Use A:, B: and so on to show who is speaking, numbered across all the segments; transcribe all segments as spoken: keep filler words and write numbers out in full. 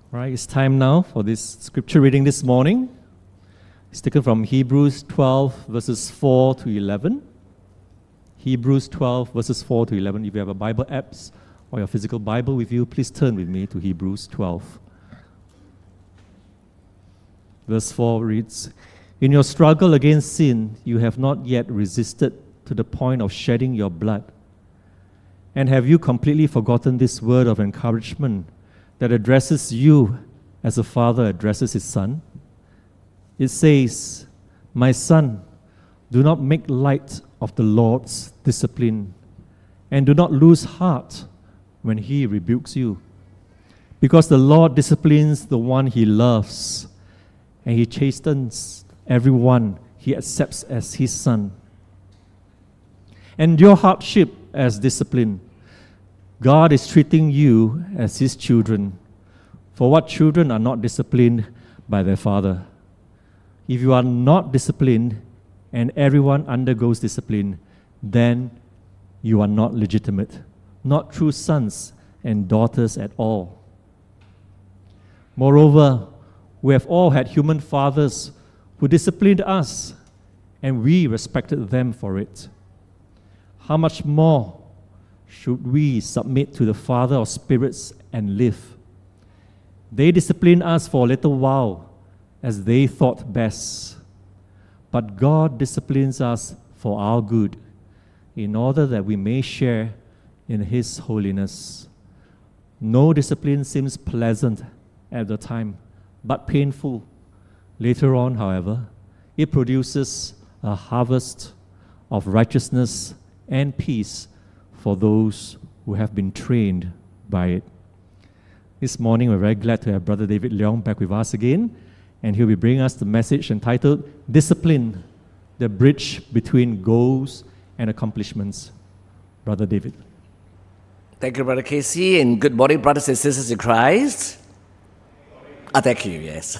A: Right, it's time now for this scripture reading this morning. It's taken from Hebrews twelve, verses four to eleven. Hebrews twelve, verses four to eleven. If you have a Bible apps or your physical Bible with you, please turn with me to Hebrews twelve. Verse four reads, "In your struggle against sin, you have not yet resisted to the point of shedding your blood. And have you completely forgotten this word of encouragement that addresses you as a father addresses his son? It says, 'My son, do not make light of the Lord's discipline, and do not lose heart when he rebukes you. Because the Lord disciplines the one he loves, and he chastens everyone he accepts as his son. Endure hardship as discipline. God is treating you as his children. For what children are not disciplined by their father? If you are not disciplined, and everyone undergoes discipline, then you are not legitimate, not true sons and daughters at all. Moreover, we have all had human fathers who disciplined us, and we respected them for it. How much more should we submit to the Father of spirits and live? They disciplined us for a little while, as they thought best. But God disciplines us for our good, in order that we may share in his holiness. No discipline seems pleasant at the time, but painful. Later on, however, it produces a harvest of righteousness and peace for those who have been trained by it." This morning, we're very glad to have Brother David Leong back with us again, and he'll be bringing us the message entitled, "Discipline, the Bridge Between Goals and Accomplishments." Brother David.
B: Thank you, Brother Casey, and good morning, brothers and sisters in Christ. Ah, thank you, yes.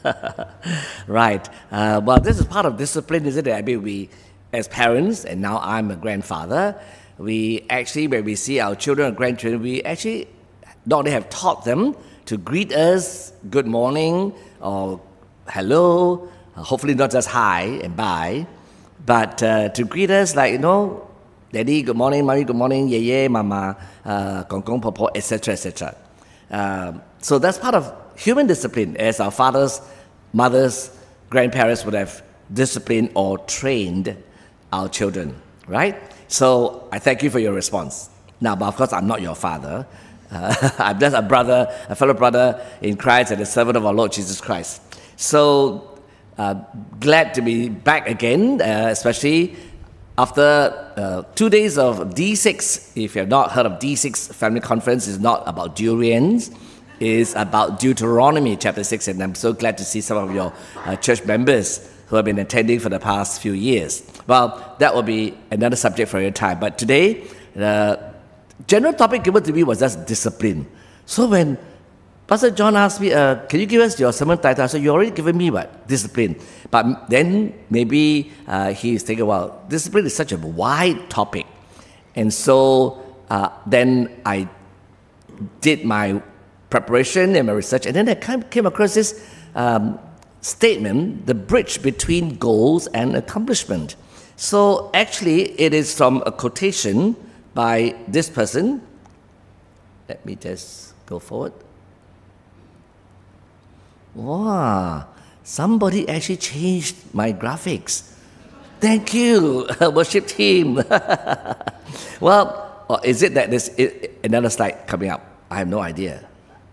B: Right. Uh, well, this is part of discipline, isn't it? I mean, we, as parents, and now I'm a grandfather, we actually, when we see our children and grandchildren, we actually not only have taught them to greet us, good morning, or hello, hopefully not just hi and bye, but uh, to greet us like, you know, Daddy, good morning, Mommy, good morning, yeah, yeah, Mama, uh, Gong Gong, Popo, et cetera, et cetera. Um, so that's part of human discipline, as our fathers, mothers, grandparents would have disciplined or trained our children, right? So I thank you for your response. Now, but of course, I'm not your father. Uh, I'm just a brother, a fellow brother in Christ and a servant of our Lord Jesus Christ. So uh, glad to be back again, uh, especially after uh, two days of D six. If you have not heard of D six Family Conference, it's not about durians. It's about Deuteronomy chapter six, and I'm so glad to see some of your uh, church members who have been attending for the past few years. Well, that will be another subject for your time. But today, the general topic given to me was just discipline. So when Pastor John asked me, uh, can you give us your sermon title? I said, you already given me what? Discipline. But then maybe uh, he's thinking, well, discipline is such a wide topic. And so uh, then I did my preparation and my research, and then I came across this um, statement, the bridge between goals and accomplishment. So actually, it is from a quotation by this person. Let me just go forward. Wow, somebody actually changed my graphics. Thank you, worship team. Well, or is it that there's another slide coming up? I have no idea.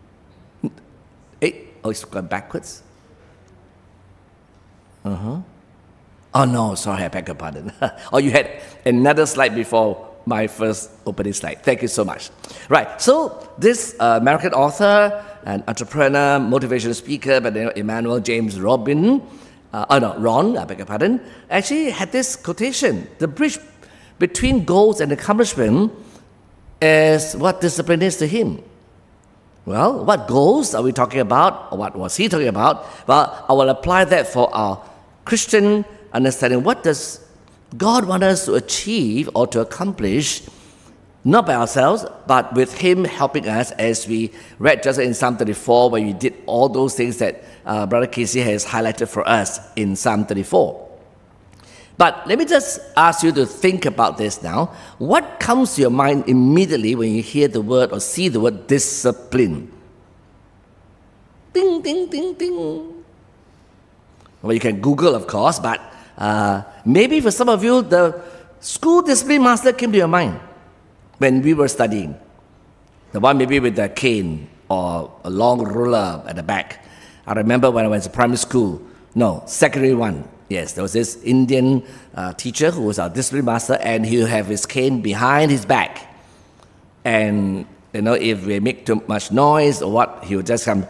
B: Hey, oh, it's going backwards. Uh-huh. Oh, no, sorry, I beg your pardon. Oh, you had another slide before my first opening slide. Thank you so much. Right, so this uh, American author and entrepreneur, motivational speaker by the name of Emmanuel James Robin, uh, oh no, Ron, I beg your pardon, actually had this quotation: the bridge between goals and accomplishment is what discipline is to him. Well, what goals are we talking about? Or what was he talking about? Well, I will apply that for our Christian understanding. What does God want us to achieve or to accomplish not by ourselves, but with Him helping us, as we read just in Psalm thirty-four, where we did all those things that uh, Brother Casey has highlighted for us in Psalm thirty-four. But let me just ask you to think about this now. What comes to your mind immediately when you hear the word or see the word discipline? Ding, ding, ding, ding. Well, you can Google, of course, but uh, maybe for some of you, the school discipline master came to your mind when we were studying. The one maybe with the cane or a long ruler at the back. I remember when I went to primary school, no, secondary one. Yes, there was this Indian uh, teacher who was our discipline master, and he would have his cane behind his back. And, you know, if we make too much noise or what, he would just come,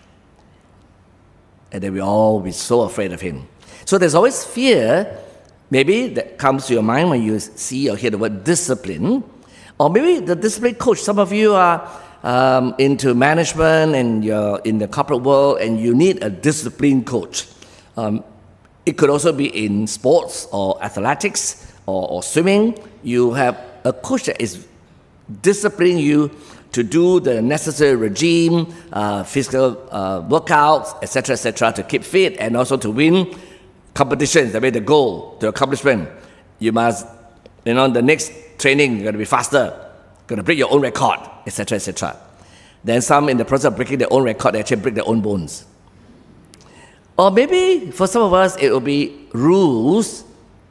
B: and then we all be so afraid of him. So there's always fear, maybe, that comes to your mind when you see or hear the word discipline. Or maybe the discipline coach. Some of you are um, into management and you're in the corporate world, and you need a discipline coach. Um, It could also be in sports or athletics or, or swimming. You have a coach that is disciplining you to do the necessary regime, uh, physical uh, workouts, et cetera, et cetera, to keep fit and also to win competitions. That means the goal, the accomplishment. You must, you know, the next training, you're going to be faster, going to break your own record, et cetera, et cetera. Then some, in the process of breaking their own record, they actually break their own bones. Or maybe for some of us, it will be rules,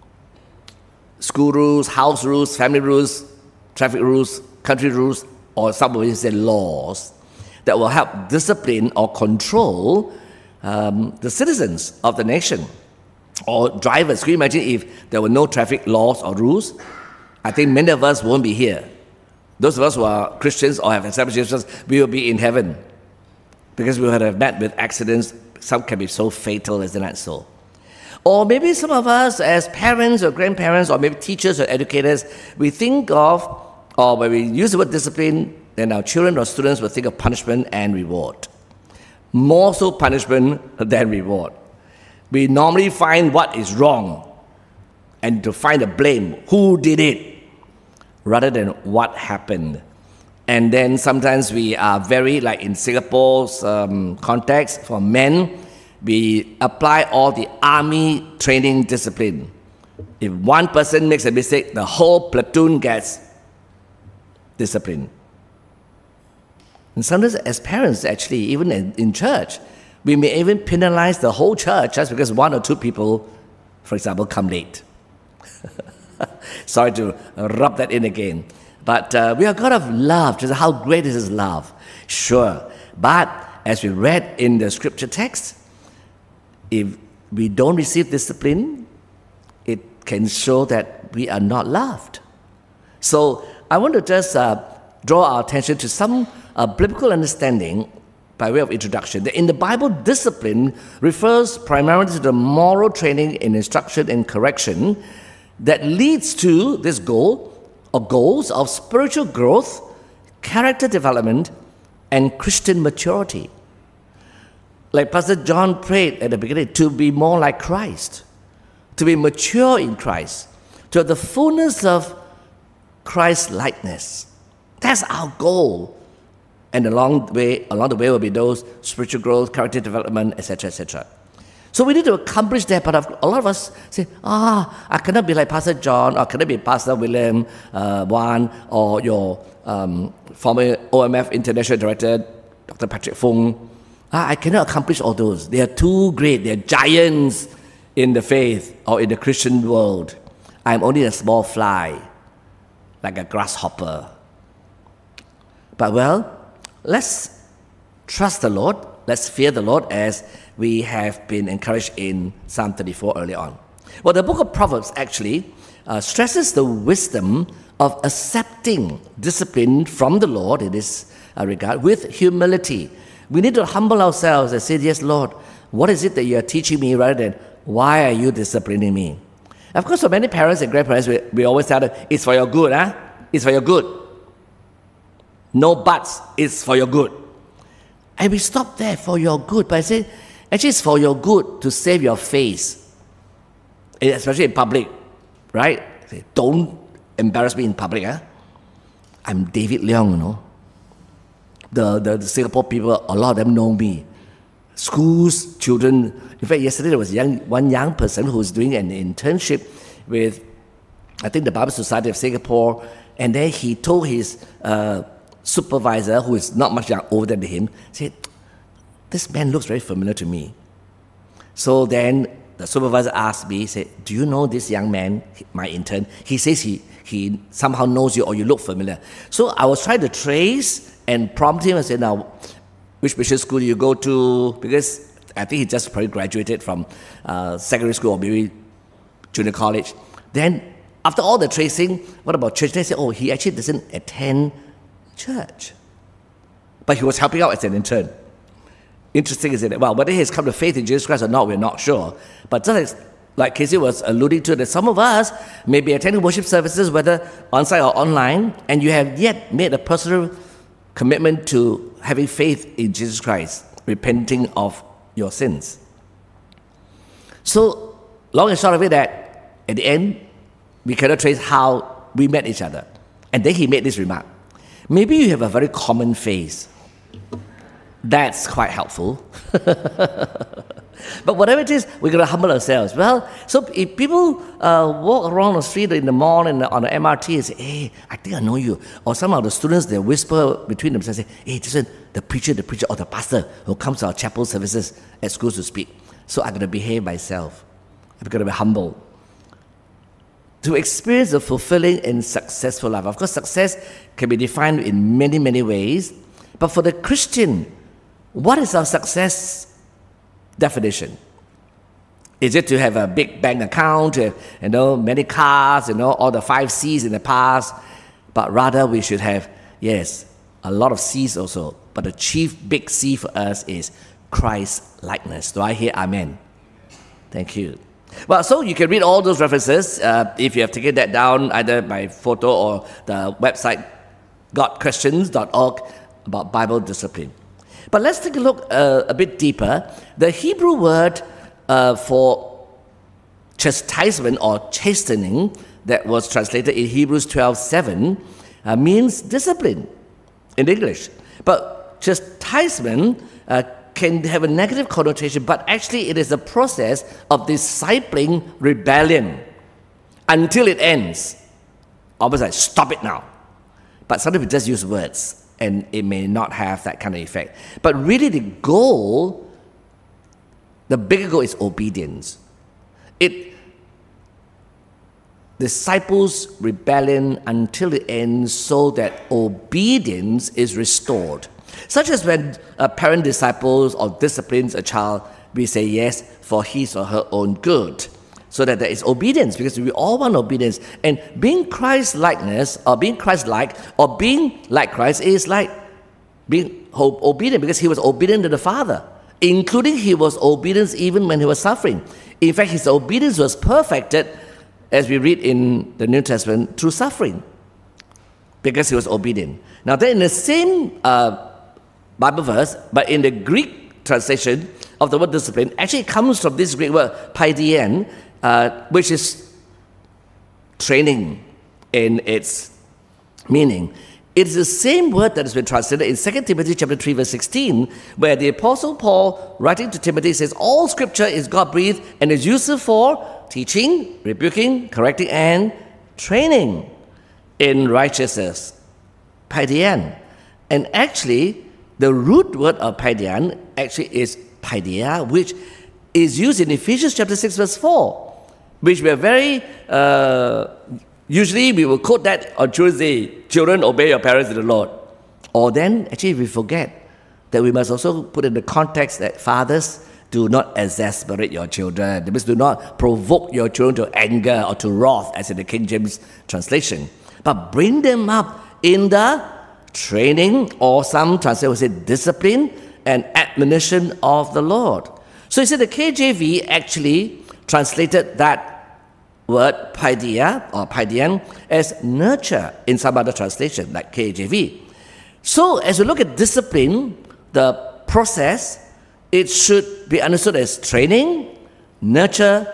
B: school rules, house rules, family rules, traffic rules, country rules, or some of us say laws that will help discipline or control um, the citizens of the nation. Or drivers. Can you imagine if there were no traffic laws or rules? I think many of us won't be here. Those of us who are Christians or have established Christians, we will be in heaven, because we would have met with accidents. Some can be so fatal, isn't that so? Or maybe some of us as parents or grandparents or maybe teachers or educators, we think of, or when we use the word discipline, then our children or students will think of punishment and reward. More so punishment than reward. We normally find what is wrong and to find the blame, who did it, rather than what happened. And then sometimes we are very, like in Singapore's um, context, for men, we apply all the army training discipline. If one person makes a mistake, the whole platoon gets discipline. And sometimes as parents, actually, even in, in church, we may even penalize the whole church just because one or two people, for example, come late. Sorry to rub that in again. But uh, we are God of love. Just how great is His love? Sure. But as we read in the scripture text, if we don't receive discipline, it can show that we are not loved. So I want to just uh, draw our attention to some uh, biblical understanding by way of introduction. In the Bible, discipline refers primarily to the moral training in instruction and correction that leads to this goal or goals of spiritual growth, character development, and Christian maturity. Like Pastor John prayed at the beginning, to be more like Christ, to be mature in Christ, to have the fullness of Christ's likeness. That's our goal. And along the way, along the way will be those spiritual growth, character development, et cetera, et cetera. So we need to accomplish that, but a lot of us say, ah, I cannot be like Pastor John, or I cannot be Pastor William uh, Wan, or your um, former O M F International Director, Doctor Patrick Fung. Ah, I cannot accomplish all those. They are too great. They are giants in the faith or in the Christian world. I'm only a small fly, like a grasshopper. But well, let's trust the Lord. Let's fear the Lord, as we have been encouraged in Psalm thirty-four early on. Well, the book of Proverbs actually uh, stresses the wisdom of accepting discipline from the Lord in this uh, regard with humility. We need to humble ourselves and say, yes, Lord, what is it that you are teaching me, rather than why are you disciplining me? Of course, for many parents and grandparents, we, we always tell them, it's for your good, huh? It's for your good. No buts, it's for your good. And we stop there, for your good. But I say, actually, it's for your good to save your face, especially in public, right? Say, don't embarrass me in public. Huh? I'm David Leong, you know. The, the, the Singapore people, a lot of them know me. Schools, children. In fact, yesterday there was young, one young person who was doing an internship with, I think, the Bible Society of Singapore, and then he told his uh, supervisor, who is not much young, older than him, said, this man looks very familiar to me. So then the supervisor asked me, said, do you know this young man, my intern? He says he, he somehow knows you or you look familiar. So I was trying to trace and prompt him and say, now, which mission school do you go to? Because I think he just probably graduated from uh, secondary school or maybe junior college. Then after all the tracing, what about church? They say, oh, he actually doesn't attend church. But he was helping out as an intern. Interesting, isn't it? Well, whether he has come to faith in Jesus Christ or not, we're not sure. But just like Casey was alluding to, that some of us may be attending worship services, whether on-site or online, and you have yet made a personal commitment to having faith in Jesus Christ, repenting of your sins. So, long and short of it, that at the end, we cannot trace how we met each other. And then he made this remark. Maybe you have a very common face. That's quite helpful. But whatever it is, we're going to humble ourselves. Well, so if people uh, walk around the street in the mall and on the M R T and say, hey, I think I know you. Or some of the students, they whisper between themselves and say, hey, listen, the preacher, the preacher, or the pastor who comes to our chapel services at schools to speak. So I'm going to behave myself. I'm going to be humble. To experience a fulfilling and successful life. Of course, success can be defined in many, many ways. But for the Christian, what is our success definition? Is it to have a big bank account, to have, you know, many cars, you know, all the five C's in the past? But rather we should have, yes, a lot of C's also. But the chief big C for us is Christ-likeness. Do I hear amen? Thank you. Well, so you can read all those references uh, if you have taken that down either by photo or the website god questions dot org about Bible discipline. But let's take a look uh, a bit deeper. The Hebrew word uh, for chastisement or chastening that was translated in Hebrews twelve seven uh, means discipline in English. But chastisement uh, can have a negative connotation, but actually it is a process of discipling rebellion until it ends. Almost like, stop it now. But sometimes we just use words, and it may not have that kind of effect. But really the goal, the bigger goal is obedience. It disciples rebellion until it ends so that obedience is restored. Such as when a parent disciples or disciplines a child, we say yes for his or her own good, so that there is obedience, because we all want obedience. And being Christ-likeness, or being Christ-like, or being like Christ is like being obedient, because he was obedient to the Father, including he was obedient even when he was suffering. In fact, his obedience was perfected, as we read in the New Testament, through suffering, because he was obedient. Now, then in the same uh, Bible verse, but in the Greek translation of the word discipline, actually it comes from this Greek word, paidien, uh, which is training in its meaning. It is the same word that has been translated in Second Timothy chapter three, verse sixteen, where the Apostle Paul, writing to Timothy, says, all Scripture is God-breathed and is useful for teaching, rebuking, correcting, and training in righteousness. Paidien. And actually, the root word of paidien actually is paideia, which is used in Ephesians chapter six, verse four, which we are very, uh, usually we will quote that on Tuesday, children, obey your parents in the Lord. Or then, actually, we forget that we must also put in the context that fathers, do not exasperate your children. That means do not provoke your children to anger or to wrath, as in the King James translation, but bring them up in the training, or some translation will say discipline and admonition of the Lord. So you see, the K J V actually translated that word paideia or paidien as nurture in some other translation like K J V. So as we look at discipline, the process, it should be understood as training, nurture,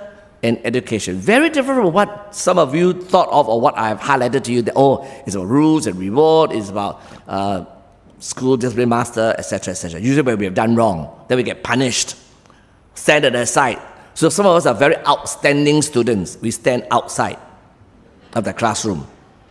B: and education. Very different from what some of you thought of or what I've highlighted to you. That, oh, it's about rules and reward, it's about uh, school discipline master, et cetera, et cetera. Usually when we have done wrong, then we get punished, stand aside. So some of us are very outstanding students. We stand outside of the classroom.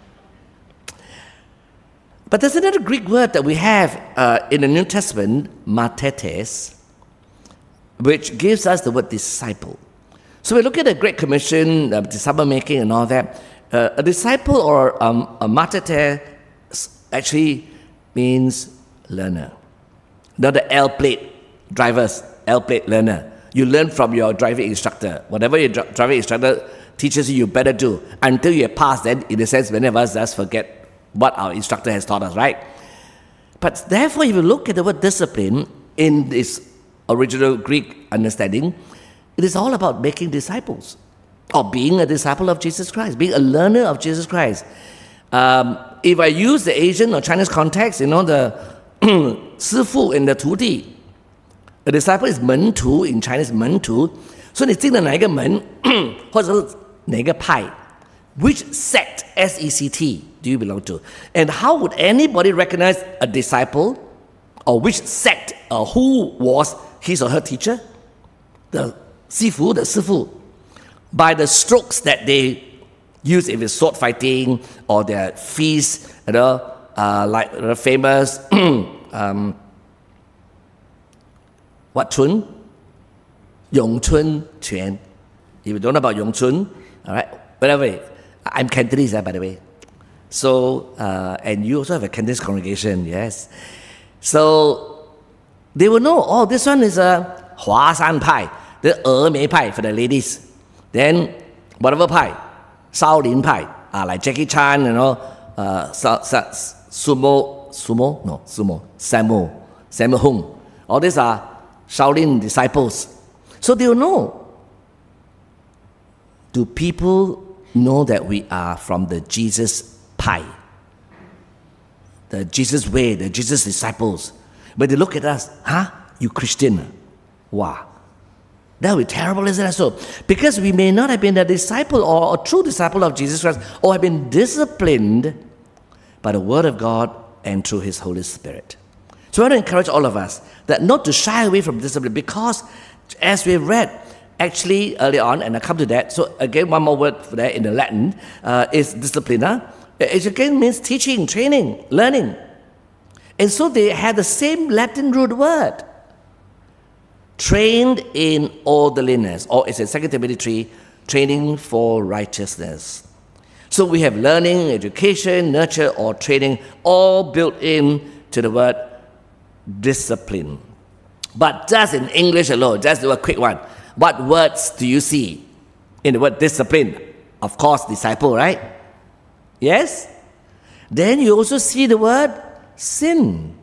B: But there's another Greek word that we have uh, in the New Testament, mathetes, which gives us the word disciple. So we look at the Great Commission, uh, disciple making and all that. Uh, a disciple or um, a mathetes actually means learner. Not the L-plate drivers, L-plate learner. You learn from your driving instructor. Whatever your dri- driving instructor teaches you, you better do. Until you pass, then in a sense, many of us just forget what our instructor has taught us, right? But therefore, if you look at the word discipline in this original Greek understanding, it is all about making disciples, or being a disciple of Jesus Christ, being a learner of Jesus Christ. Um, if I use the Asian or Chinese context, you know, the 师父 and the 徒弟, a disciple is 门徒 in Chinese, 门徒. So 你进了哪一个门，或者是哪个派 which sect, S E C T, do you belong to? And how would anybody recognize a disciple, or which sect, or who was his or her teacher? The 师父, the 师父, by the strokes that they use, if it's sword fighting, or their feasts, you know, uh, like the famous, um, what Chun? Yong Chun Quan. If you don't know about Yong Chun, all right, whatever. I'm Cantonese, by the way. So, uh, and you also have a Cantonese congregation, yes. So, they will know, oh, this one is a Hua San Pai, the Er Mei Pai for the ladies. Then, whatever Pai, Shaolin Pai, uh, like Jackie Chan, you know, uh, sa, sa, Sumo, Sumo? No, Sumo, Sammo, Sammo Hung. All these are Shaolin disciples. So they will know. Do people know that we are from the Jesus Pai, the Jesus way, the Jesus disciples? But they look at us, huh? You Christian? Wow. That would be terrible, isn't it so? Because we may not have been a disciple or a true disciple of Jesus Christ, or have been disciplined by the Word of God and through His Holy Spirit. So I want to encourage all of us that not to shy away from discipline, because as we've read, actually, early on, and I come to that, so again, one more word for that in the Latin uh, is disciplina. It again means teaching, training, learning. And so they had the same Latin root word. Trained in orderliness, or it's in Second Timothy three, training for righteousness. So we have learning, education, nurture, or training, all built in to the word discipline. But just in English alone, just do a quick one. What words do you see in the word discipline? Of course, disciple, right? Yes? Then you also see the word sin.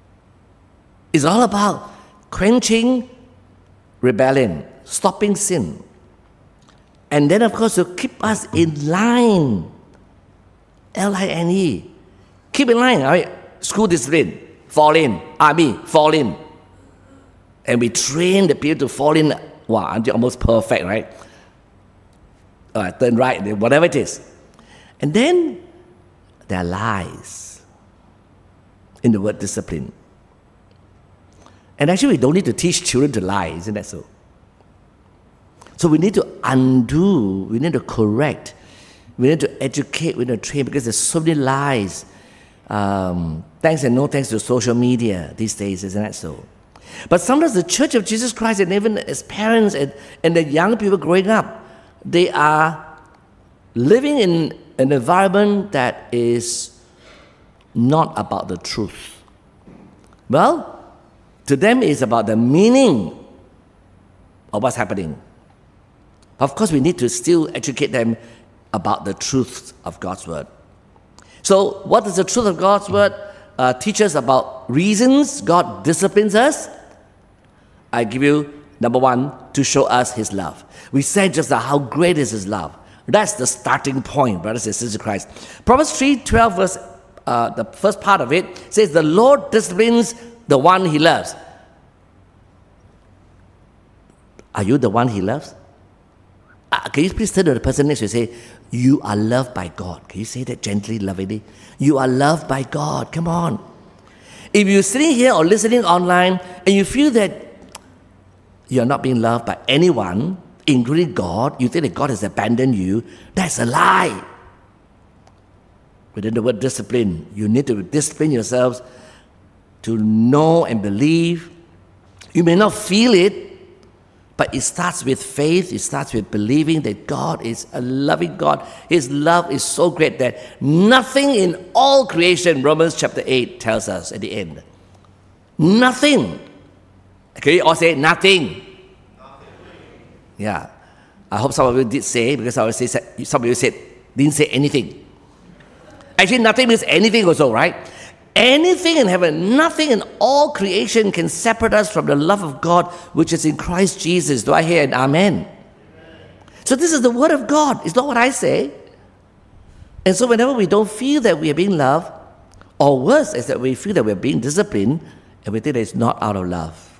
B: It's all about quenching rebellion, stopping sin. And then, of course, to keep us in line. L I N E. Keep in line, all right? School discipline, fall in. Army, fall in. And we train the people to fall in. Wow, until almost perfect, right? Uh, turn right, whatever it is. And then there are lies in the word discipline. And actually, we don't need to teach children to lie, isn't that so? So we need to undo, we need to correct, we need to educate, we need to train, because there's so many lies. Um, thanks and no thanks to social media these days, isn't that so? But sometimes the Church of Jesus Christ, and even as parents and, and the young people growing up, they are living in an environment that is not about the truth. Well, to them it's about the meaning of what's happening. Of course, we need to still educate them about the truth of God's Word. So, what is the truth of God's Word? Uh, teach us about reasons God disciplines us. I give you, number one, to show us His love. We said just now, how great is His love. That's the starting point, brothers and sisters in Christ. Proverbs three twelve, verse, uh, the first part of it says, the Lord disciplines the one He loves. Are you the one He loves? Uh, can you please turn to the person next to you and say, you are loved by God? Can you say that gently, lovingly? You are loved by God. Come on. If you're sitting here or listening online and you feel that you're not being loved by anyone, including God, you think that God has abandoned you, that's a lie. Within the word discipline, you need to discipline yourselves to know and believe. You may not feel it, but it starts with faith. It starts with believing that God is a loving God. His love is so great that nothing in all creation, Romans chapter eight tells us at the end, nothing. Can you all say nothing? Nothing. Yeah. I hope some of you did say, because I would say some of you said didn't say anything. Actually, nothing means anything also, right? Anything in heaven, nothing in all creation can separate us from the love of God which is in Christ Jesus. Do I hear an amen? Amen? So this is the word of God. It's not what I say. And so whenever we don't feel that we are being loved, or worse is that we feel that we're being disciplined, and we think that it's not out of love.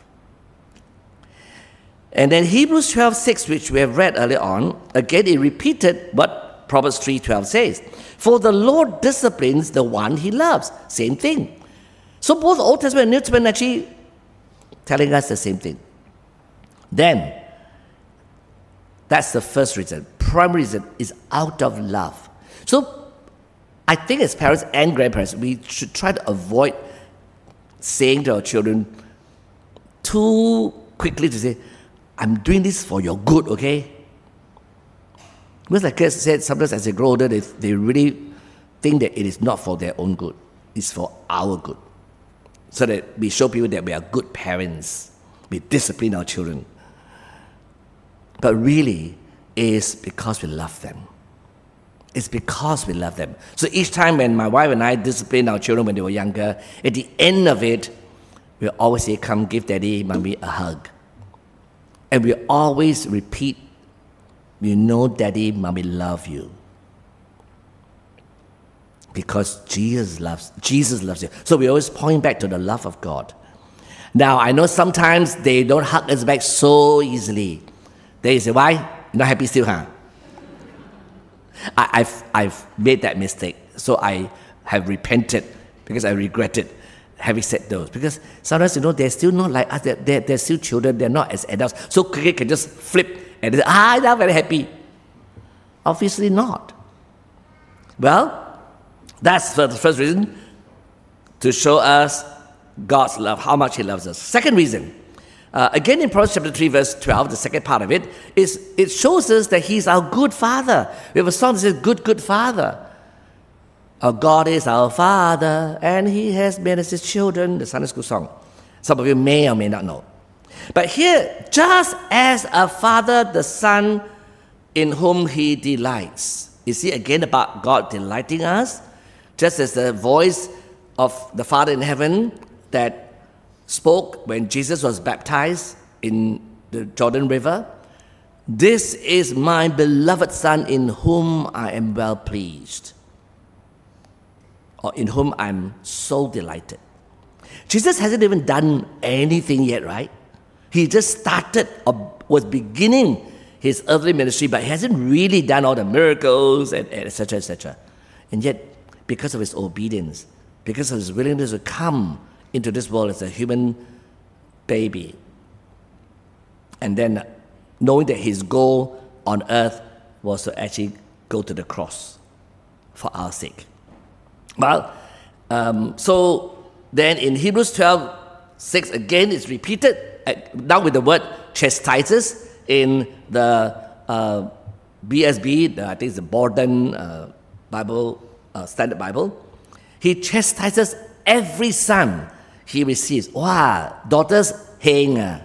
B: And then Hebrews twelve six, which we have read earlier on, again it repeated what Proverbs three twelve says. For the Lord disciplines the one he loves. Same thing. So both Old Testament and New Testament actually telling us the same thing. Then, that's the first reason. Primary reason is out of love. So, I think as parents and grandparents, we should try to avoid saying to our children too quickly to say, I'm doing this for your good, okay? Because like kids said, sometimes as they grow older, they, they really think that it is not for their own good. It's for our good. So that we show people that we are good parents. We discipline our children. But really, it's because we love them. It's because we love them. So each time when my wife and I disciplined our children when they were younger, at the end of it, we always say, come give daddy, mommy a hug. And we always repeat, you know, daddy, mommy love you. Because Jesus loves, Jesus loves you. So we always point back to the love of God. Now, I know sometimes they don't hug us back so easily. They say, why? You're not happy still, huh? I, I've, I've made that mistake. So I have repented because I regretted having said those. Because sometimes, you know, they're still not like us. They're, they're, they're still children. They're not as adults. So they can just flip and say, ah, I'm not very happy. Obviously not. Well, that's the first reason, to show us God's love, how much He loves us. Second reason, uh, again in Proverbs chapter three, verse twelve, the second part of it, is it shows us that He's our good Father. We have a song that says, good, good Father. Our God is our Father, and He has made us His children, the Sunday school song. Some of you may or may not know. But here, just as a father, the son in whom he delights. You see, again, about God delighting us, just as the voice of the Father in heaven that spoke when Jesus was baptized in the Jordan River. This is my beloved Son in whom I am well pleased, or in whom I'm so delighted. Jesus hasn't even done anything yet, right? He just started or was beginning his earthly ministry, but he hasn't really done all the miracles and et cetera, et cetera. And yet, because of his obedience, because of his willingness to come into this world as a human baby, and then knowing that his goal on earth was to actually go to the cross for our sake. Well, um, so then in Hebrews twelve six, again, it's repeated, uh, now with the word chastises in the uh, B S B, the, I think it's the Borden uh, Bible, uh, Standard Bible. He chastises every son he receives. Wow, daughters, heng. Uh.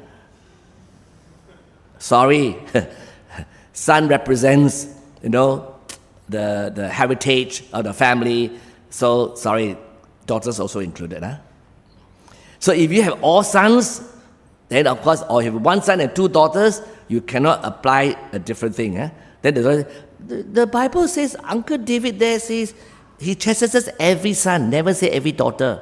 B: Sorry, son represents, you know, the, the heritage of the family. So, sorry, daughters also included. Huh? So if you have all sons, then of course, or if you have one son and two daughters, you cannot apply a different thing. Huh? Then the, the, the Bible says, Uncle David there says, he chastises every son, never say every daughter.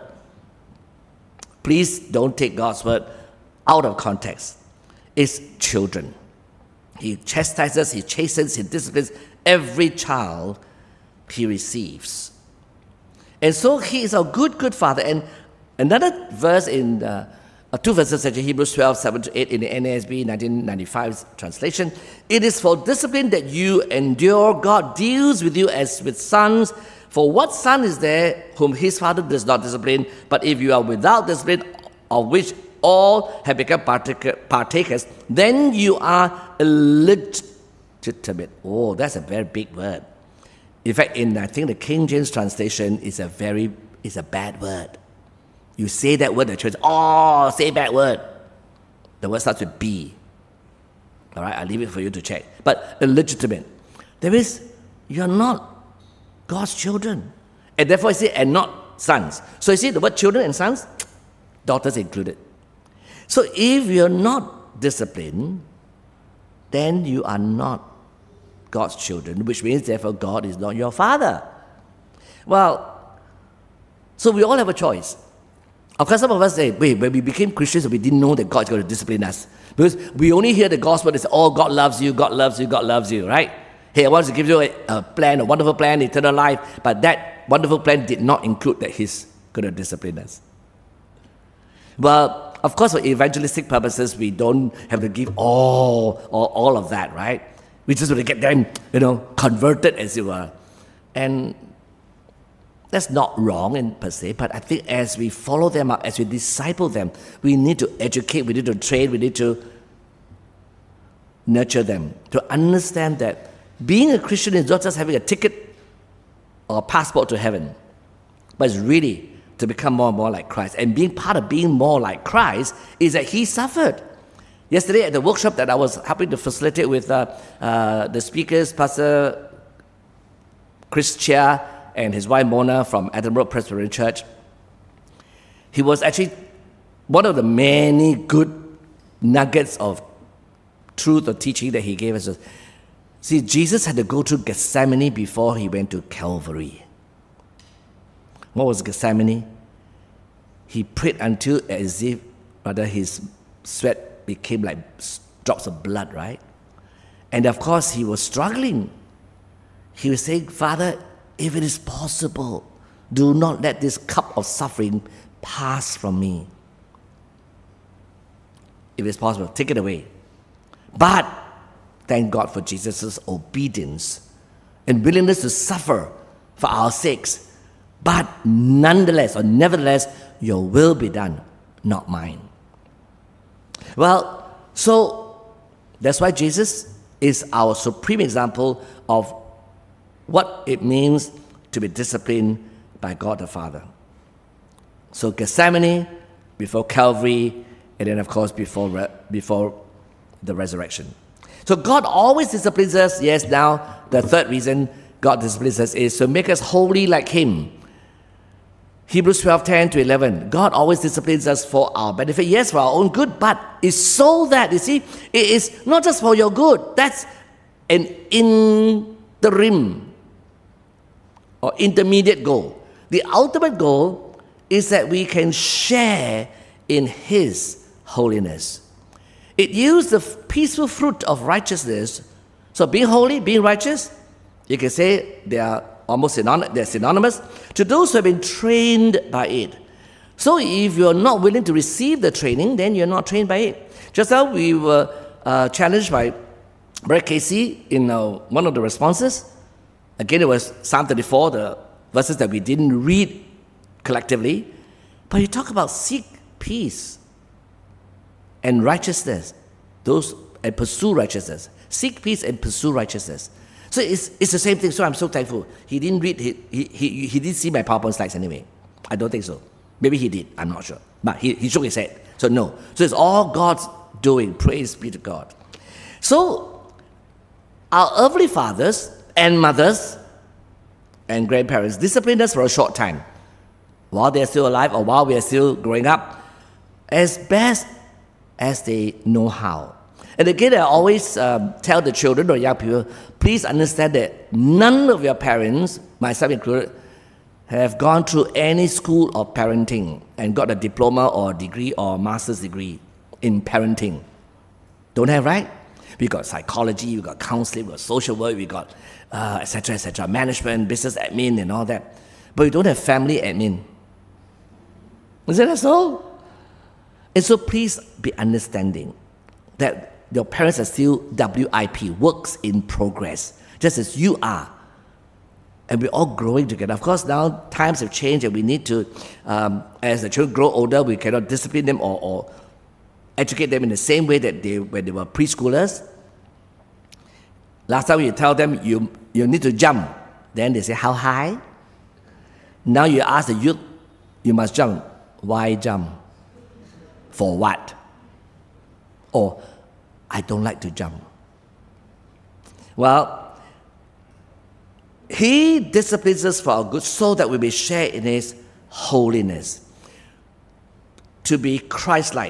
B: Please don't take God's word out of context. It's children. He chastises, he chastens, he disciplines every child he receives. And so he is a good, good father. And another verse in, uh, uh, two verses actually, Hebrews twelve, seven to eight in the N A S B nineteen ninety-five translation. It is for discipline that you endure. God deals with you as with sons. For what son is there whom his father does not discipline? But if you are without discipline, of which all have become partakers, then you are illegitimate. Oh, that's a very big word. In fact, in I think the King James translation is a very is a bad word. You say that word, the church, oh, say bad word. The word starts with B. All right, I'll leave it for you to check. But illegitimate. There is, you're not God's children. And therefore, I say, and not sons. So you see the word children and sons, daughters included. So if you're not disciplined, then you are not God's children, which means therefore God is not your father. Well, so we all have a choice. Of course, some of us say, wait, when we became Christians, we didn't know that God is going to discipline us. Because we only hear the gospel that says, oh, God loves you, God loves you, God loves you, right? Hey, I want to give you a, a plan, a wonderful plan, eternal life, but that wonderful plan did not include that He's going to discipline us. Well, of course, for evangelistic purposes, we don't have to give all, all, all of that, right? We just want to get them, you know, converted, as it were. And that's not wrong in per se, but I think as we follow them up, as we disciple them, we need to educate, we need to train, we need to nurture them, to understand that being a Christian is not just having a ticket or a passport to heaven, but it's really to become more and more like Christ. And being part of being more like Christ is that He suffered. Yesterday at the workshop that I was helping to facilitate with uh, uh, the speakers, Pastor Chris Chia and his wife Mona from Edinburgh Presbyterian Church, he was actually one of the many good nuggets of truth or teaching that he gave us. See, Jesus had to go through Gethsemane before He went to Calvary. What was Gethsemane? He prayed until as if rather his sweat became like drops of blood, right? And of course, he was struggling. He was saying, Father, if it is possible, do not let this cup of suffering pass from me. If it's possible, take it away. But thank God for Jesus' obedience and willingness to suffer for our sakes. But nonetheless, or nevertheless, your will be done, not mine. Well, so that's why Jesus is our supreme example of what it means to be disciplined by God the Father. So Gethsemane, before Calvary, and then of course before, re- before the resurrection. So God always disciplines us. Yes, now the third reason God disciplines us is to make us holy like Him. Hebrews twelve, ten to eleven. God always disciplines us for our benefit. Yes, for our own good, but it's so that, you see, it is not just for your good. That's an interim or intermediate goal. The ultimate goal is that we can share in His holiness. It yields the peaceful fruit of righteousness. So being holy, being righteous, you can say they are almost synony- they're synonymous to those who have been trained by it. So if you're not willing to receive the training, then you're not trained by it. Just how we were uh, challenged by Brother Casey in uh, one of the responses. Again, it was Psalm thirty-four, the verses that we didn't read collectively. But you talk about seek peace and righteousness, those and pursue righteousness. Seek peace and pursue righteousness. So it's, it's the same thing. So I'm so thankful. He didn't read, he, he, he, he didn't see my PowerPoint slides anyway. I don't think so. Maybe he did, I'm not sure. But he, he shook his head. So no. So it's all God's doing. Praise be to God. So our earthly fathers and mothers and grandparents disciplined us for a short time while they're still alive or while we are still growing up as best as they know how. And again, I always um, tell the children or young people, please understand that none of your parents, myself included, have gone through any school of parenting and got a diploma or degree or master's degree in parenting. Don't have, right? We got psychology, we got counseling, we got social work, we got uh, et cetera, et cetera, management, business admin, and all that. But we don't have family admin. Isn't that so? And so please be understanding that your parents are still W I P, works in progress, just as you are. And we're all growing together. Of course, now times have changed and we need to, um, as the children grow older, we cannot discipline them or, or educate them in the same way that they when they were preschoolers. Last time you tell them you, you need to jump, then they say, how high? Now you ask the youth, you must jump. Why jump? For what? Or, I don't like to jump. Well, He disciplines us for our good so that we may share in His holiness. To be Christ-like.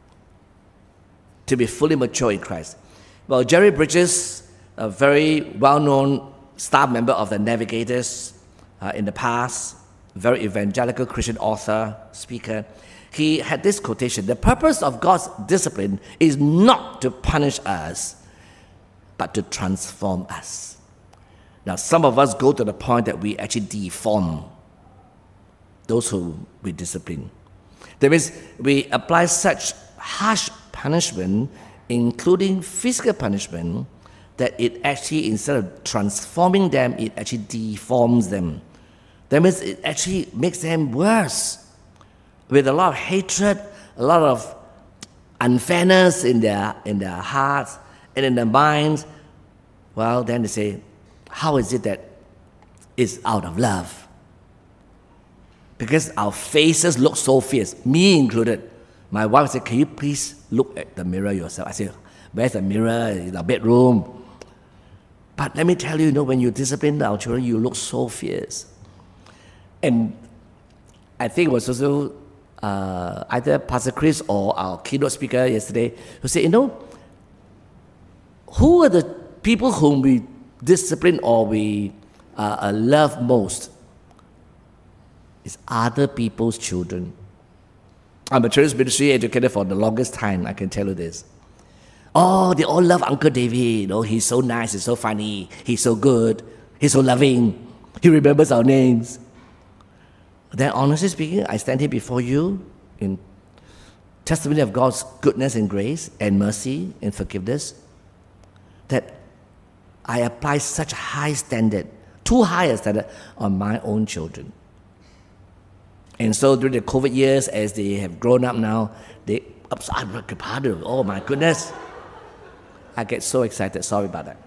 B: To be fully mature in Christ. Well, Jerry Bridges, a very well-known staff member of the Navigators uh, in the past, very evangelical Christian author, speaker, he had this quotation: the purpose of God's discipline is not to punish us, but to transform us. Now, some of us go to the point that we actually deform those who we discipline. That means we apply such harsh punishment, including physical punishment, that it actually, instead of transforming them, it actually deforms them. That means it actually makes them worse, with a lot of hatred, a lot of unfairness in their, in their hearts and in their minds. Well, then they say, how is it that it's out of love? Because our faces look so fierce, me included. My wife said, can you please look at the mirror yourself? I said, where's the mirror? In the bedroom. But let me tell you, you know, when you discipline our children, you look so fierce. And I think it was also uh, either Pastor Chris or our keynote speaker yesterday who said, you know, who are the people whom we discipline or we uh, love most? It's other people's children. I'm a children's ministry educator for the longest time, I can tell you this. Oh, they all love Uncle David. You know, he's so nice, he's so funny, he's so good, he's so loving, he remembers our names. Then honestly speaking, I stand here before you in testimony of God's goodness and grace and mercy and forgiveness, that I apply such a high standard, too high a standard on my own children. And so during the COVID years, as they have grown up now, they, oh my goodness, I get so excited, sorry about that.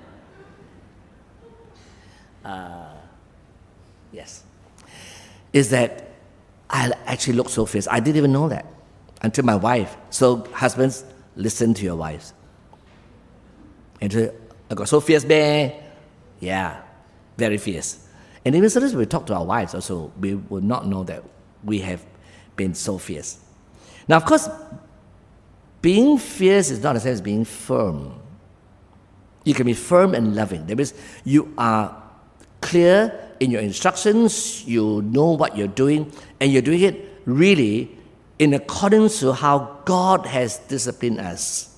B: Uh, yes. Is that I actually look so fierce. I didn't even know that until my wife. So husbands, listen to your wives. And so, I got so fierce, man. Yeah, very fierce. And even sometimes we talk to our wives also, we will not know that we have been so fierce. Now, of course, being fierce is not the same as being firm. You can be firm and loving. That means you are clear in your instructions, you know what you're doing, and you're doing it really in accordance to how God has disciplined us.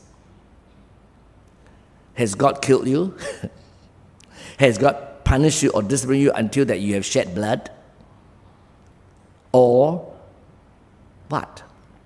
B: Has God killed you? Has God punished you or disciplined you until that you have shed blood? Or what?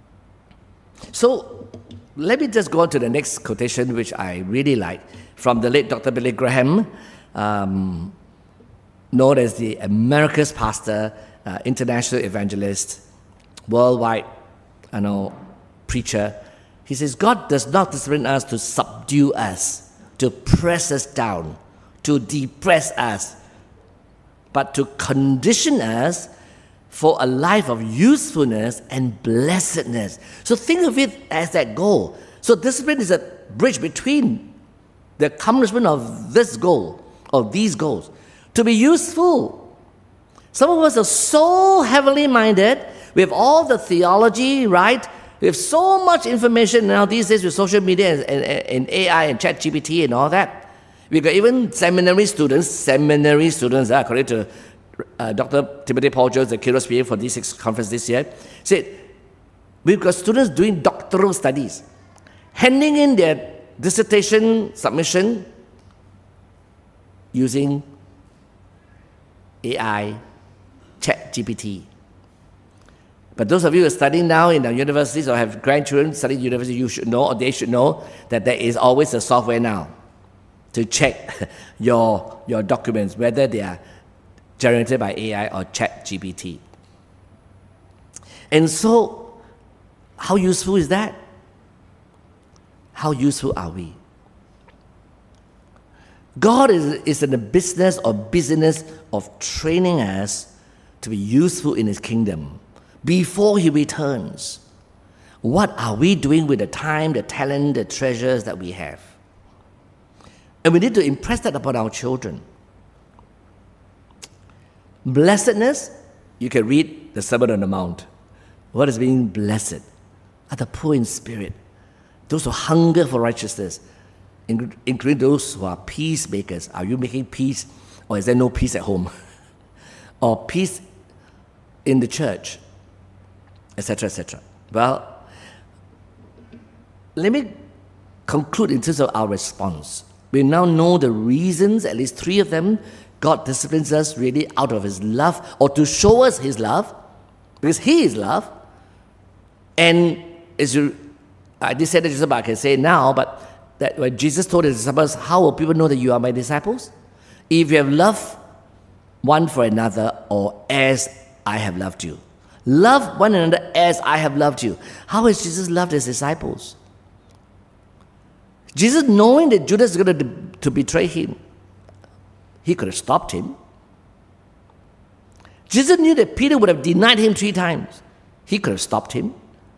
B: So let me just go on to the next quotation, which I really like, from the late Doctor Billy Graham, um, known as the America's pastor, uh, international evangelist, worldwide, I know, preacher. He says, God does not discipline us to subdue us, to press us down, to depress us, but to condition us for a life of usefulness and blessedness. So think of it as that goal. So discipline is a bridge between the accomplishment of this goal, of these goals, to be useful. Some of us are so heavenly minded, we have all the theology, right? We have so much information now these days with social media and, and, and A I and ChatGPT and all that. We've got even seminary students, seminary students, uh, according to uh, Doctor Timothy Paul Jones, the keynote speaker for D six conference this year, said, we've got students doing doctoral studies, handing in their dissertation submission using A I, ChatGPT. But those of you who are studying now in the universities or have grandchildren studying at university, you should know, or they should know, that there is always a software now to check your, your documents, whether they are generated by A I or ChatGPT. And so, how useful is that? How useful are we? God is, is in the business or business of training us to be useful in His kingdom before He returns. What are we doing with the time, the talent, the treasures that we have? And we need to impress that upon our children. Blessedness, you can read the Sermon on the Mount. What is being blessed? Are the poor in spirit, those who hunger for righteousness, including those who are peacemakers. Are you making peace, or is there no peace at home? Or peace in the church, et cetera, et cetera. Well, let me conclude in terms of our response. We now know the reasons, at least three of them. God disciplines us really out of His love, or to show us His love, because He is love. And as you, I did say that just about, I can say it now, but that when Jesus told His disciples, how will people know that you are my disciples? If you have love one for another, or as I have loved you. Love one another as I have loved you. How has Jesus loved His disciples? Jesus, knowing that Judas is going to, to betray Him, He could have stopped him. Jesus knew that Peter would have denied Him three times. He could have stopped him.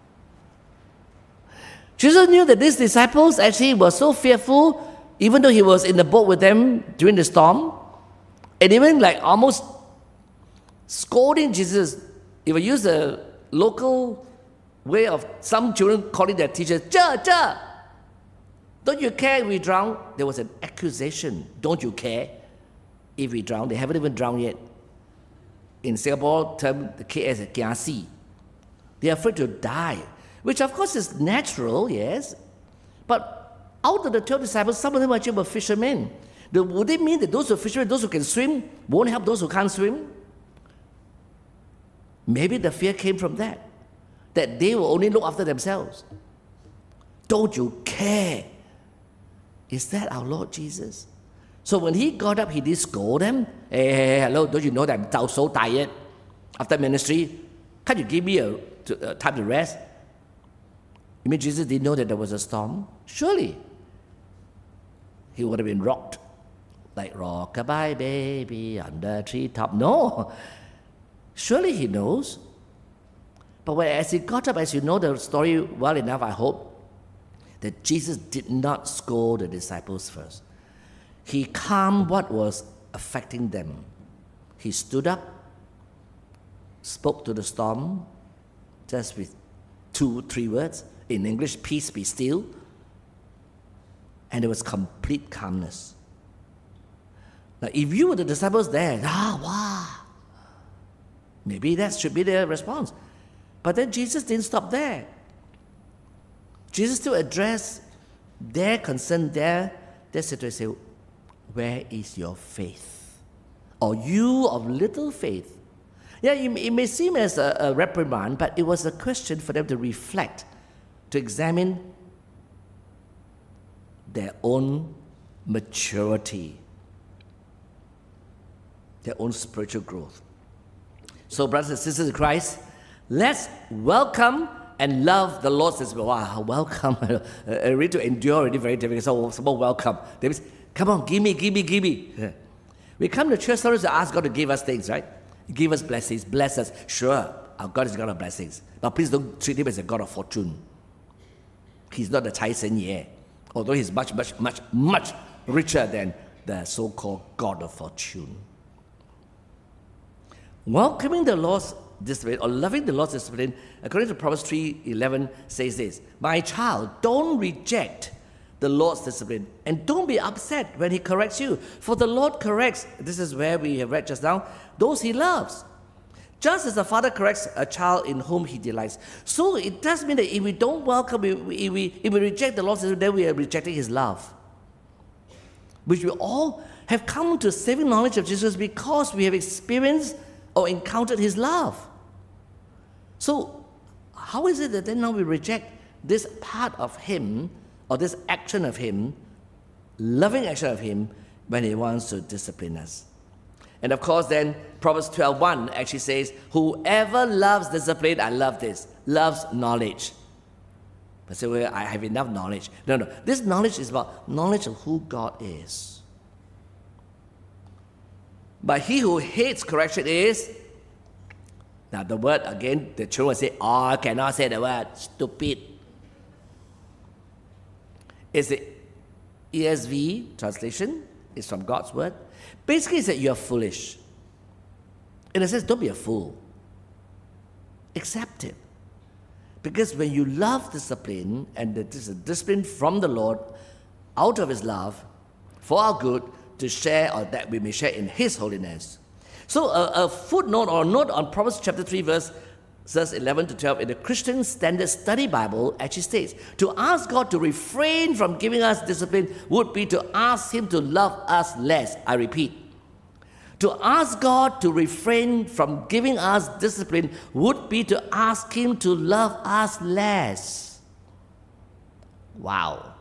B: Jesus knew that these disciples actually were so fearful, even though He was in the boat with them during the storm, and even like almost scolding Jesus. If I use the local way of some children calling their teachers, "Ja, ja, don't you care if we drown?" There was an accusation. Don't you care if we drown? They haven't even drowned yet. In Singapore, term the K as a kiasi. They are afraid to die, which of course is natural, yes. But out of the twelve disciples, some of them actually were fishermen. Would it mean that those who are fishermen, those who can swim, won't help those who can't swim? Maybe the fear came from that, that they will only look after themselves. Don't you care? Is that our Lord Jesus? So when He got up, He did scold them. Hey, hey, hey, hello, don't you know that I'm so tired after ministry? Can't you give me a, to, a time to rest? You mean Jesus didn't know that there was a storm? Surely. He would have been rocked. Like, rock-a-bye baby on the treetop. No. Surely He knows. But when, as He got up, as you know the story well enough, I hope, that Jesus did not scold the disciples first. He calmed what was affecting them. He stood up, spoke to the storm, just with two, three words. In English, peace be still. And there was complete calmness. Now, if you were the disciples there, ah, wow, maybe that should be their response. But then Jesus didn't stop there. Jesus still addressed their concern, their, their situation. Where is your faith? Or you of little faith? Yeah, it may seem as a, a reprimand, but it was a question for them to reflect, to examine their own maturity, their own spiritual growth. So, brothers and sisters in Christ, let's welcome and love the Lord's discipline. Wow, welcome. I read to endure already very difficult. So, so welcome. That means, come on, give me, give me, give me. Yeah. We come to church sometimes to ask God to give us things, right? Give us blessings, bless us. Sure, our God is a God of blessings. But please don't treat Him as a God of fortune. He's not the Cai Sen Ye, although He's much, much, much, much richer than the so-called God of fortune. Welcoming the Lord's discipline, or loving the Lord's discipline, according to Proverbs three eleven, says this: my child, don't reject the Lord's discipline, and don't be upset when He corrects you, for the Lord corrects, this is where we have read just now, those He loves. Just as the father corrects a child in whom he delights. So it does mean that if we don't welcome, if we, if we, if we reject the Lord's discipline, then we are rejecting his love. Which we all have come to saving knowledge of Jesus because we have experienced or encountered his love. So how is it that then now we reject this part of him, or this action of him, loving action of him, when he wants to discipline us? And of course then, Proverbs twelve one actually says, whoever loves discipline, I love this, loves knowledge. I say, well, I have enough knowledge. No, no, this knowledge is about knowledge of who God is. But he who hates correction is, now the word again, the children say, oh, I cannot say the word, stupid. It's the E S V translation, it's from God's word. Basically, it's that you're foolish. In a sense, don't be a fool. Accept it. Because when you love discipline, and this is a discipline from the Lord, out of his love, for our good, to share, or that we may share in his holiness. So a, a footnote or note on Proverbs chapter three, verse verses eleven to twelve in the Christian Standard Study Bible actually states, to ask God to refrain from giving us discipline would be to ask him to love us less. I repeat, to ask God to refrain from giving us discipline would be to ask him to love us less. Wow.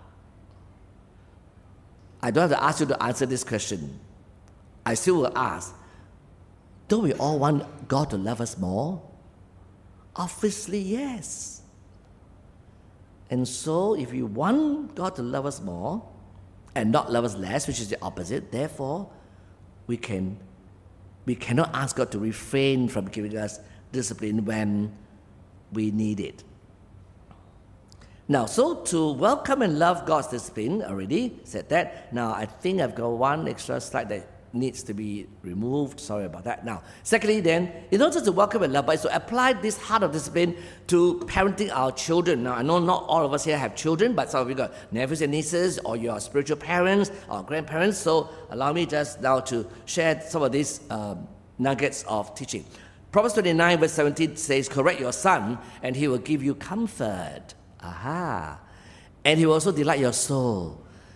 B: I don't have to ask you to answer this question. I still will ask, don't we all want God to love us more? Obviously, yes. And so, if we want God to love us more and not love us less, which is the opposite, therefore, we can we cannot ask God to refrain from giving us discipline when we need it. Now, so to welcome and love God's discipline, already said that. Now, I think I've got one extra slide that needs to be removed. Sorry about that. Now, secondly then, it's not just to welcome and love, but it's to apply this heart of discipline to parenting our children. Now, I know not all of us here have children, but some of you got nephews and nieces, or you are spiritual parents or grandparents, so allow me just now to share some of these um, nuggets of teaching. Proverbs twenty-nine verse seventeen says, correct your son, and he will give you comfort. Aha. And he will also delight your soul.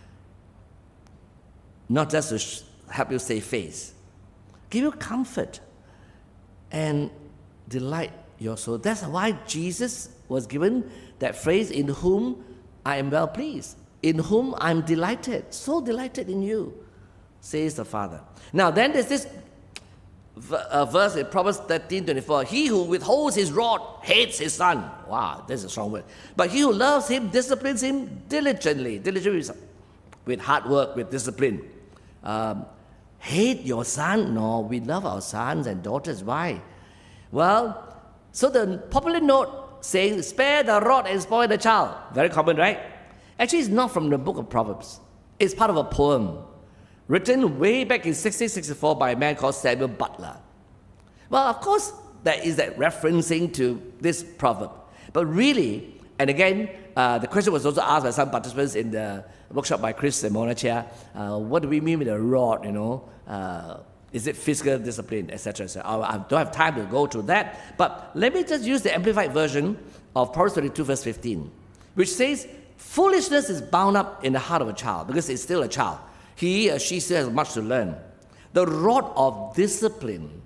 B: Not just to sh- help you save face. Give you comfort and delight your soul. That's why Jesus was given that phrase, in whom I am well pleased, in whom I'm delighted, so delighted in you, says the Father. Now then there's this uh, verse in Proverbs thirteen twenty-four, he who withholds his rod hates his son. Wow, that's a strong word. But he who loves him disciplines him diligently. Diligently with hard work, with discipline. Um, hate your son? No, we love our sons and daughters. Why? Well, so the popular note saying, spare the rod and spoil the child. Very common, right? Actually, it's not from the book of Proverbs. It's part of a poem written way back in sixteen sixty-four by a man called Samuel Butler. Well, of course, there is that referencing to this proverb. But really, and again, uh, the question was also asked by some participants in the workshop by Chris and Mona Chia, uh, what do we mean with a rod, you know? Uh, is it physical discipline, et cetera, et cetera. I, I don't have time to go through that, but let me just use the amplified version of Proverbs twenty-two verse fifteen, which says, foolishness is bound up in the heart of a child, because it's still a child. He or she still has much to learn. The rod of discipline.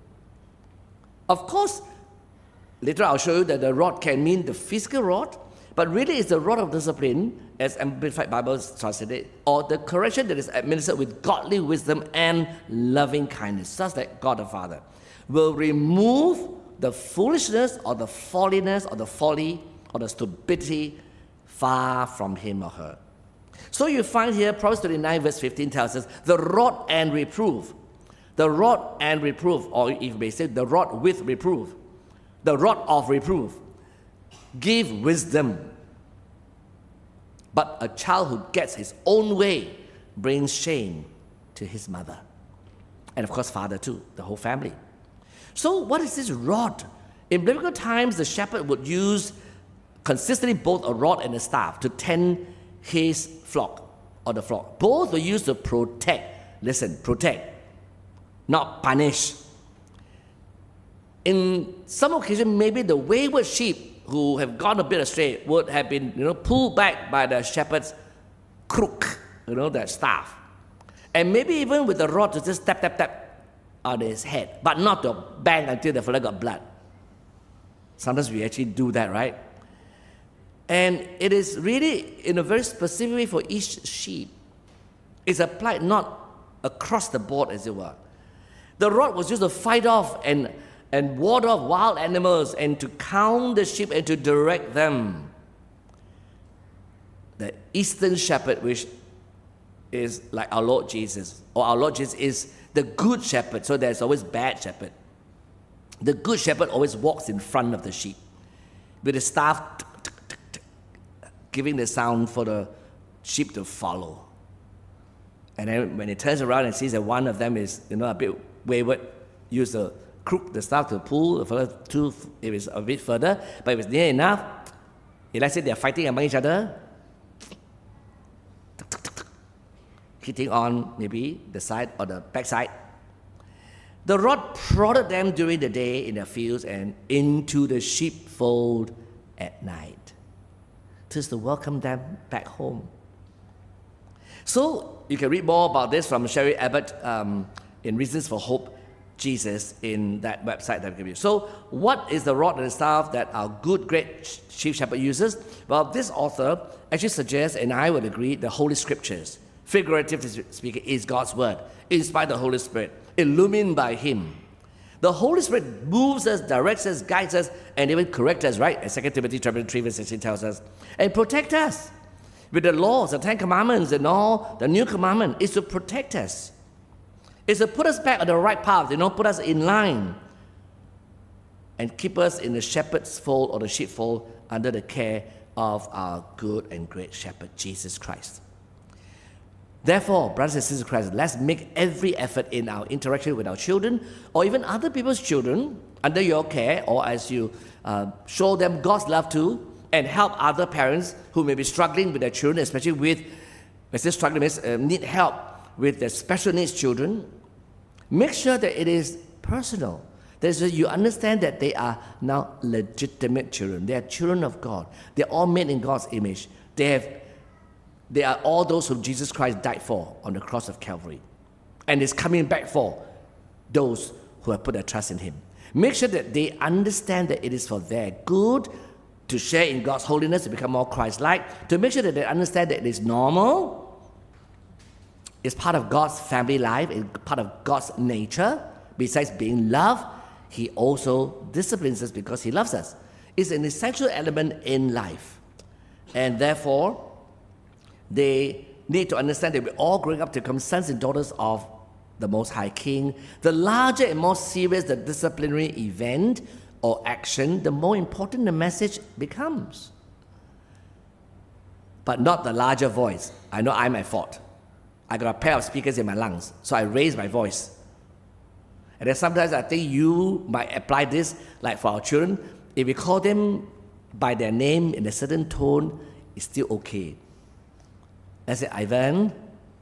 B: Of course, later I'll show you that the rod can mean the physical rod, but really it's the rod of discipline, as Amplified Bible translated, or the correction that is administered with godly wisdom and loving kindness, such that God the Father will remove the foolishness or the folliness or the folly or the stupidity far from him or her. So you find here, Proverbs twenty-nine verse fifteen tells us, the rod and reproof. The rod and reproof, or if you may say, the rod with reproof. The rod of reproof. Give wisdom. But a child who gets his own way brings shame to his mother. And of course, father too, the whole family. So what is this rod? In biblical times, the shepherd would use consistently both a rod and a staff to tend his flock, or the flock. Both were used to protect. Listen, protect, not punish. In some occasion, maybe the wayward sheep who have gone a bit astray would have been, you know, pulled back by the shepherd's crook, you know, that staff. And maybe even with the rod to just tap, tap, tap on his head, but not to bang until the fella got blood. Sometimes we actually do that, right? And it is really in a very specific way for each sheep. It's applied not across the board, as it were. The rod was used to fight off and, and ward off wild animals and to count the sheep and to direct them. The Eastern shepherd, which is like our Lord Jesus, or our Lord Jesus is the good shepherd, so there's always bad shepherd. The good shepherd always walks in front of the sheep with the staff, giving the sound for the sheep to follow. And then when he turns around and sees that one of them is, you know, a bit wayward, use the crook, the staff to pull the further to, if it's a bit further, but if it's near enough, if let's say they're fighting among each other, hitting on maybe the side or the backside. The rod prodded them during the day in the fields and into the sheepfold at night, just to welcome them back home. So you can read more about this from Sherry Abbott um, in Reasons for Hope, Jesus, in that website that I give you. So what is the rod and the staff that our good, great chief shepherd uses? Well, this author actually suggests, and I would agree, the Holy Scriptures, figuratively speaking, is God's word, inspired by the Holy Spirit, illumined by Him. The Holy Spirit moves us, directs us, guides us, and even corrects us, right? As Second Timothy chapter three, verse sixteen tells us, and protect us with the laws, the Ten Commandments, and all the new commandment is to protect us. It's to put us back on the right path, you know, put us in line, and keep us in the shepherd's fold or the sheepfold under the care of our good and great shepherd, Jesus Christ. Therefore, brothers and sisters in Christ, let's make every effort in our interaction with our children or even other people's children under your care, or as you uh, show them God's love too, and help other parents who may be struggling with their children, especially with, let's say struggling with, uh, need help with their special needs children. Make sure that it is personal. That is, you understand that they are now legitimate children. They are children of God. They're all made in God's image. They have They are all those whom Jesus Christ died for on the cross of Calvary. And is coming back for those who have put their trust in Him. Make sure that they understand that it is for their good to share in God's holiness, to become more Christ-like, to make sure that they understand that it is normal, it's part of God's family life, it's part of God's nature. Besides being loved, He also disciplines us because He loves us. It's an essential element in life. And therefore, they need to understand that we're all growing up to become sons and daughters of the Most High King. The larger and more serious the disciplinary event or action, the more important the message becomes. But not the larger voice. I know I'm at fault. I got a pair of speakers in my lungs, so I raise my voice. And then sometimes I think you might apply this, like for our children, if we call them by their name in a certain tone, it's still okay. Let's say, Ivan.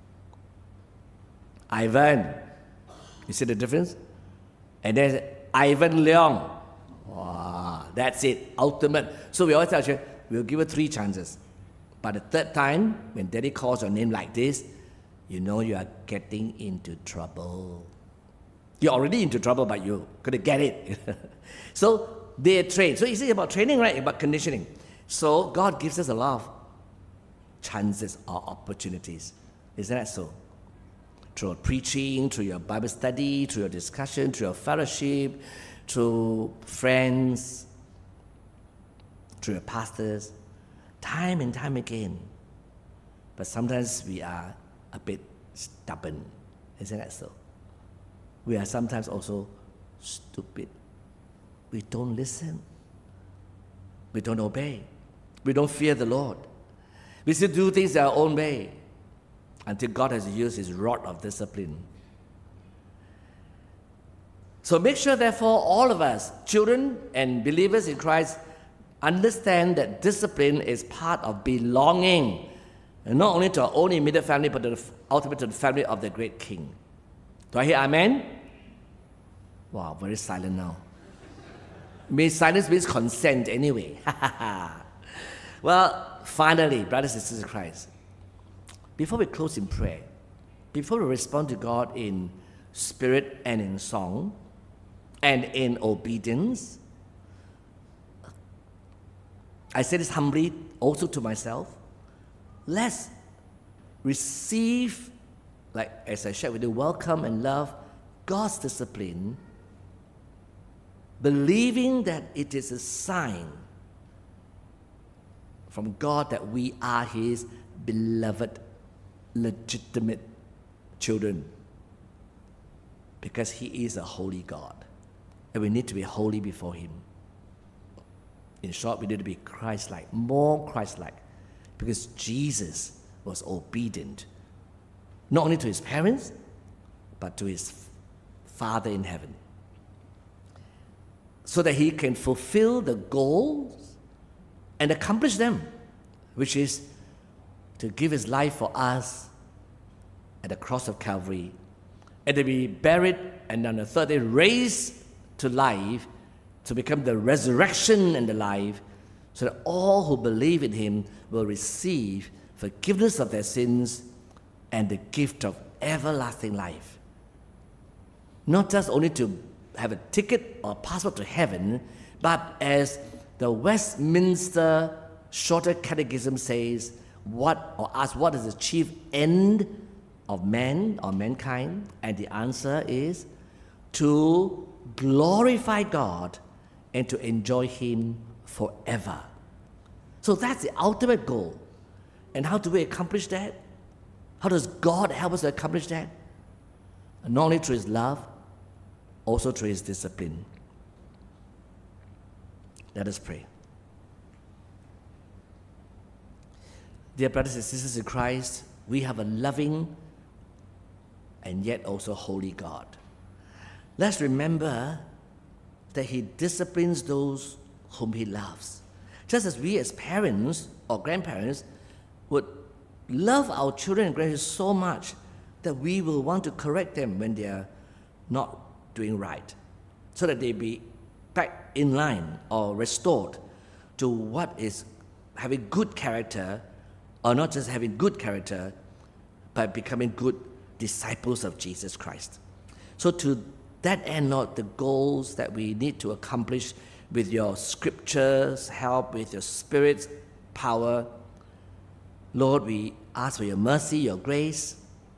B: Ivan. You see the difference? And then Ivan Leong. Wow, that's it, ultimate. So we always tell you, we'll give it three chances. But the third time, when Daddy calls your name like this, you know you are getting into trouble. You're already into trouble, but you're going to get it. So they are trained. So it's about training, right? About conditioning. So God gives us a lot of chances or opportunities. Isn't that so? Through your preaching, through your Bible study, through your discussion, through your fellowship, through friends, through your pastors, time and time again. But sometimes we are a bit stubborn. Isn't that so? We are sometimes also stupid. We don't listen. We don't obey. We don't fear the Lord. We still do things our own way until God has used His rod of discipline. So make sure, therefore, all of us, children and believers in Christ, understand that discipline is part of belonging, and not only to our own immediate family, but to the, ultimately to the family of the great King. Do I hear amen? Wow, very silent now. means silence means consent anyway. Well, finally, brothers and sisters in Christ, before we close in prayer, before we respond to God in spirit and in song and in obedience, I say this humbly also to myself, let's receive, like as I shared with you, welcome and love God's discipline, believing that it is a sign from God that we are His beloved, legitimate children, because He is a holy God, and we need to be holy before Him. In short, we need to be Christ-like, more Christ-like, because Jesus was obedient, not only to His parents, but to His Father in heaven, so that He can fulfill the goals and accomplish them, which is to give His life for us at the cross of Calvary, and to be buried, and on the third day raised to life, to become the resurrection and the life, so that all who believe in Him will receive forgiveness of their sins and the gift of everlasting life. Not just only to have a ticket or passport to heaven, but as the Westminster Shorter Catechism says, what or asks, what is the chief end of man or mankind? And the answer is to glorify God and to enjoy Him forever. So that's the ultimate goal. And how do we accomplish that? How does God help us to accomplish that? Not only through His love, also through His discipline. Let us pray. Dear brothers and sisters in Christ, we have a loving and yet also holy God. Let's remember that He disciplines those whom He loves. Just as we as parents or grandparents would love our children and grandchildren so much that we will want to correct them when they are not doing right, so that they be back in line or restored to what is having good character, or not just having good character, but becoming good disciples of Jesus Christ. So to that end, Lord, the goals that we need to accomplish with your scriptures, help with your Spirit's power, Lord, we ask for your mercy, your grace,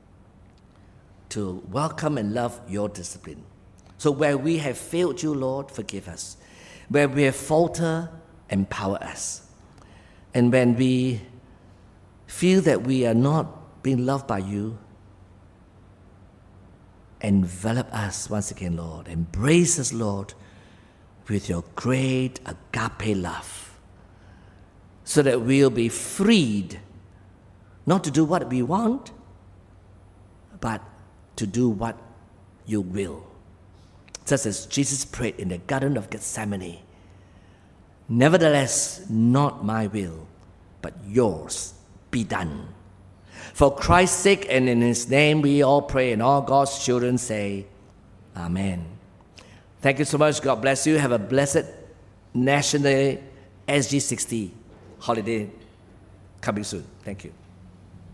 B: to welcome and love your discipline. So where we have failed you, Lord, forgive us. Where we have faltered, empower us. And when we feel that we are not being loved by you, envelop us once again, Lord. Embrace us, Lord, with your great agape love, so that we'll be freed not to do what we want, but to do what you will. Just as Jesus prayed in the Garden of Gethsemane, nevertheless, not my will, but yours be done. For Christ's sake and in His name we all pray, and all God's children say, Amen. Thank you so much. God bless you. Have a blessed National S G sixty holiday coming soon. Thank you.